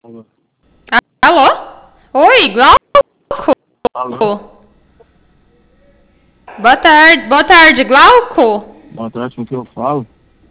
Alô? Alô? Oi, Glauco? Alô? Boa tarde, Glauco? Boa tarde, com o que eu falo?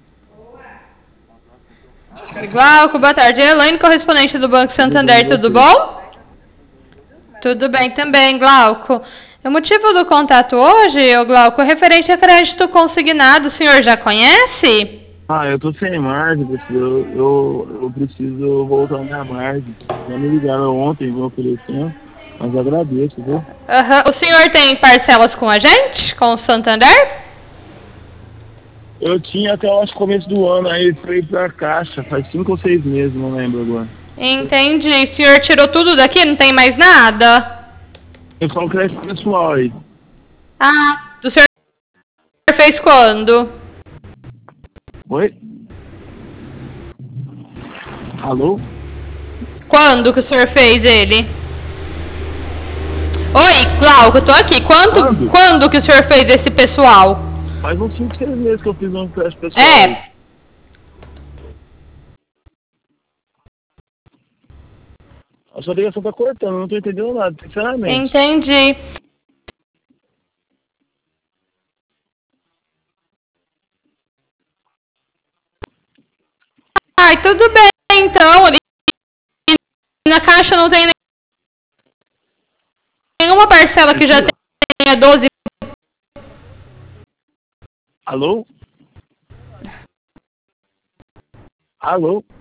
Glauco, boa tarde. Elaine, correspondente do Banco Tudo bem, e Santander, tudo você? bom? Tudo bem também, Glauco. O motivo do contato hoje, ô Glauco, é referente a crédito consignado, o senhor já conhece? Ah, eu tô sem margem, eu preciso voltar a minha margem. Já me ligaram ontem, me oferecendo, mas agradeço, viu? Aham. O senhor tem parcelas com a gente, com o Santander? Eu tinha até o começo do ano, aí foi pra Caixa, faz 5 ou 6 meses, não lembro agora. Entendi. O senhor tirou tudo daqui, não tem mais nada? Eu só um crédito pessoal aí. Ah, o senhor fez quando? Oi? Alô? Quando que o senhor fez ele? Oi, Glauco, eu tô aqui. Quando? Quando que o senhor fez esse pessoal? Faz uns 5, 6 meses que eu fiz um crédito pessoal aí. É, A sua ligação tá cortando, não tô entendendo nada, sinceramente. entendi. Ai, tudo bem, então. Ali na caixa não tem nenhuma parcela que já Priscila? tenha 12. Alô? Alô?